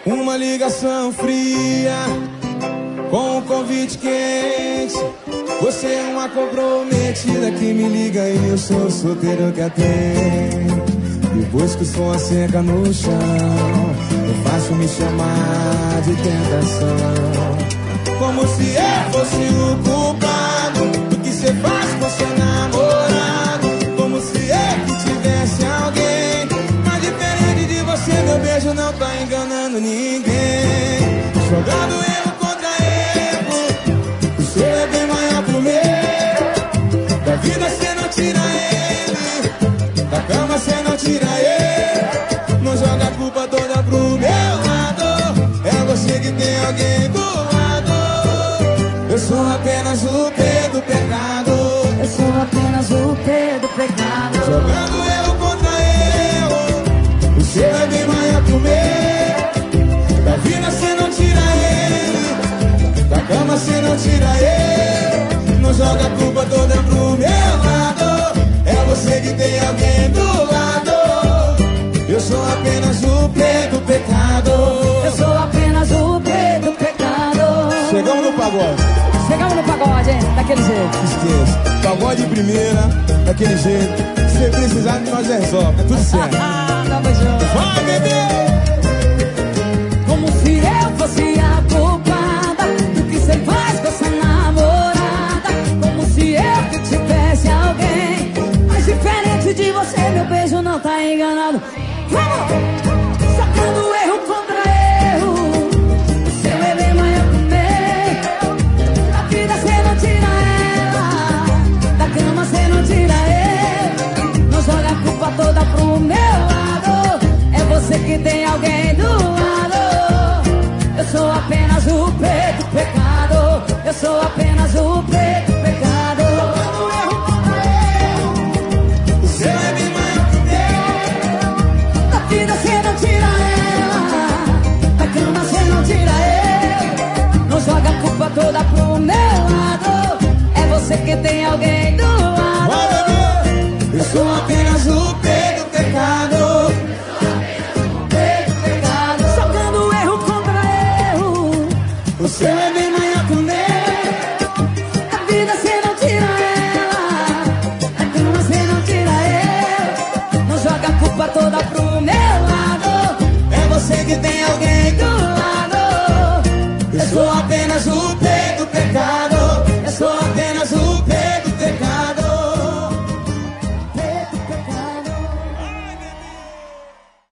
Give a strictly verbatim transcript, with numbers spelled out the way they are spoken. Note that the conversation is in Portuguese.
Uma ligação fria com um convite quente. Você é uma comprometida que me liga e eu sou solteiro que atende. Depois que o som seca no chão, é fácil me chamar de tentação. Como se eu fosse o culpado do que cê faz com seu namorado. Como se eu que tivesse alguém. Mas diferente de você, meu beijo não tá enganando ninguém. Jogando erro contra erro, o seu é bem maior que o meu. Da vida cê não tira ele, da cama cê não tira ele. Não joga a culpa toda pro meu lado. É você que tem alguém do lado. Eu sou apenas o P do pecado. Eu sou apenas o P do pecado. Jogando erro contra erro, o seu é bem maior que o meu. Da vida cê não tira ele, da cama cê não tira ele. Não joga a culpa toda pro meu lado. É você que tem alguém do lado. Eu sou apenas o P do pecado. Eu sou apenas o P do pecado. Chegamos no pagode. Chegamos no pagode, hein? Daquele jeito. Esqueça. Pagode de primeira, daquele jeito. Se você precisar, nós resolve. É tudo certo. Ah, tamo junto. Vai, bebê! Como se eu fosse a culpada do que cê faz com essa namorada. Como se eu que tivesse alguém. Mas diferente de você, meu beijo não tá enganado. Vamos! Sacando erro contra erro. O seu é bem maior que o meu. Da vida cê não tira ela, da cama cê não tira ele. Não joga a culpa toda pro meu lado. É você que tem alguém do lado. Eu sou apenas o P do pecado. Eu sou apenas o P do pecado. O seu é bem maior que o meu. Da vida cê não tira ela, da cama cê não tira ele. Não joga a culpa toda pro meu lado. É você que tem alguém do